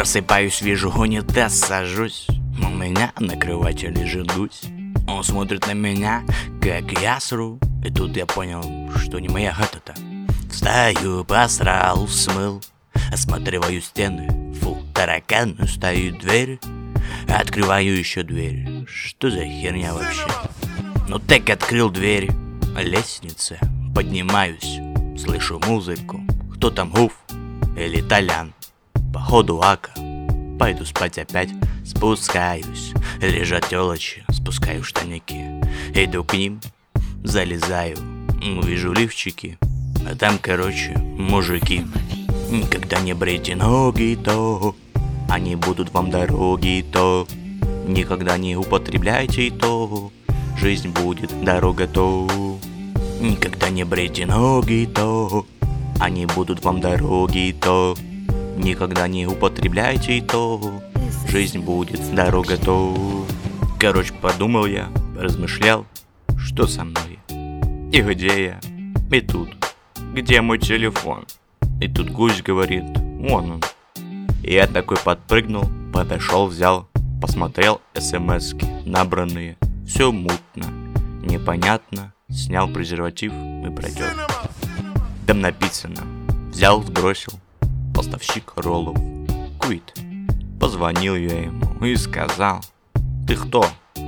Просыпаюсь, вижу унитаз, сажусь. У меня на кровати лежит гусь. Он смотрит на меня, как я сру. И тут я понял, что не моя хата-то. Встаю, посрал, смыл. Осматриваю стены, фу, тараканы, стоит дверь. Открываю еще дверь. Что за херня вообще? Ну так открыл дверь. Лестница, поднимаюсь. Слышу музыку. Кто там, Гуф или Толян? Походу Ака. Пойду спать опять. Спускаюсь. Лежат телочи. Спускаю штаники. Иду к ним. Залезаю. Вижу лифчики. А там, короче, мужики. Никогда не брейте ноги, то они будут вам дороги, то никогда не употребляйте, то жизнь будет дорога, то никогда не брейте ноги, то они будут вам дороги, то никогда не употребляйте, то жизнь будет дорога, то. Короче, подумал я, размышлял, что со мной и где я, и тут, где мой телефон. И тут гусь говорит, вон он. И я такой подпрыгнул, подошел, взял, посмотрел смски набранные. Все мутно, непонятно. Снял презерватив и протер. Там написано, взял, сбросил. Поставщик роллов. Квит. Позвонил я ему и сказал, ты кто,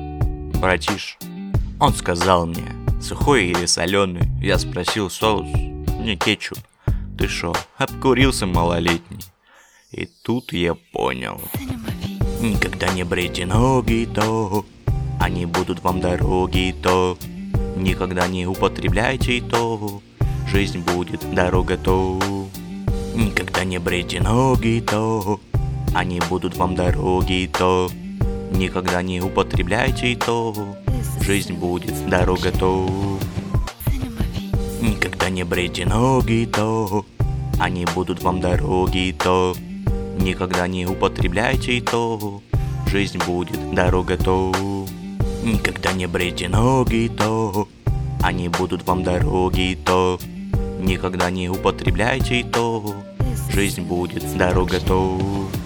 братиш? Он сказал мне, сухой или соленый? Я спросил, соус? Не кетчуп. Ты шо, обкурился малолетний? И тут я понял. Никогда не брейте ноги, то они будут вам дороги, то никогда не употребляйте, то жизнь будет дорога, то никогда не брейте ноги, то они будут вам дороги, то никогда не употребляйте, то жизнь будет дорога, то никогда не брейте ноги, то они будут вам дороги, то никогда не употребляйте, то жизнь будет дорога, то никогда не брейте ноги, то они будут вам дороги, то никогда не употребляйте, то жизнь будет дорога, то.